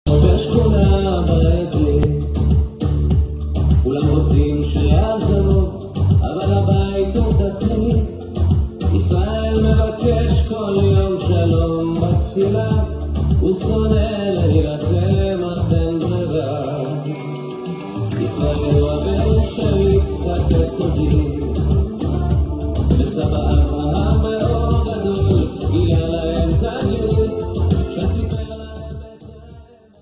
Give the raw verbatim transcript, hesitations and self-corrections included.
בשכונה בעייתית כולם רוצים שיעזרו, אבל הבית הוא תפנית. ישראל מבקש כל יום שלום בתפילה, הוא שונא להילחם אך אין ברירה. ישראל הוא הבן של יצחק הסודי וסבא אברהם